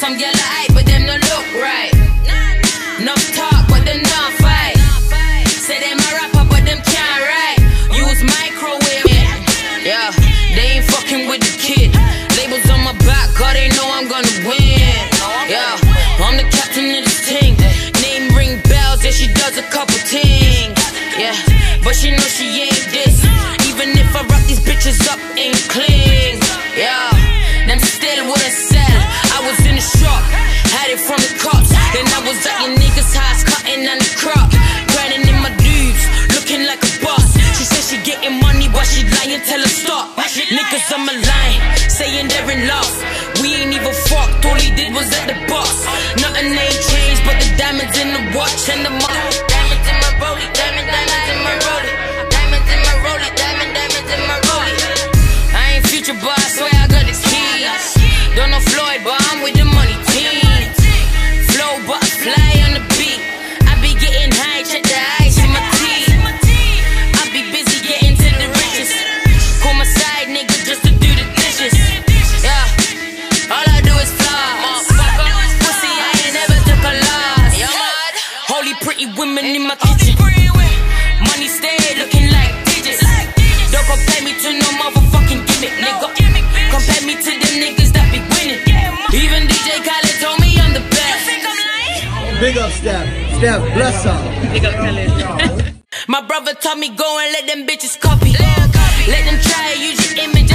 Some gyal hype, but them no look right. Enough talk, but them not fight. Say them a rapper, but them can't write. Use microwave. Yeah, they ain't fucking with the kid. Labels on my back, cause they know I'm gonna win. Yeah, I'm the captain of this thing. Name ring bells, yeah, she does a couple things. Yeah, but she know she ain't this. Even if I rock these bitches up, ain't clean. Yeah, them still wouldn't sell. I was in the shop, had it from the cops. Then I was at your niggas' house, cutting on the crop. Grinding in my dudes, looking like a boss. She said she getting money, but she lying, tell her stop. Niggas on my line, saying they're in love. We ain't even fucked, all he did was at the box. Nothing ain't changed, but the diamonds in the watch and the money. Diamonds in my rollie, diamonds in my rollie. Diamonds in my rollie, diamonds in my rollie. I ain't Future, but I swear I got the keys. Don't know Floyd, but I'm with the money team. Flow, but I fly on the beat. I be getting high, check the ice in my teeth. I be busy getting to the riches. Call my side nigga just to do the dishes. Yeah, all I do is floss. Pussy, I ain't never took a loss. Holy pretty women in my kitchen. Money stay looking like digits. Don't compare me to no motherfucking gimmick, nigga. Compare me to them niggas that be winning. Even DJ Khaled told me I'm the best. Big up Steph. Steph, bless up. Big up Khaled. My brother told me go and let them bitches copy. Let them try, use your image.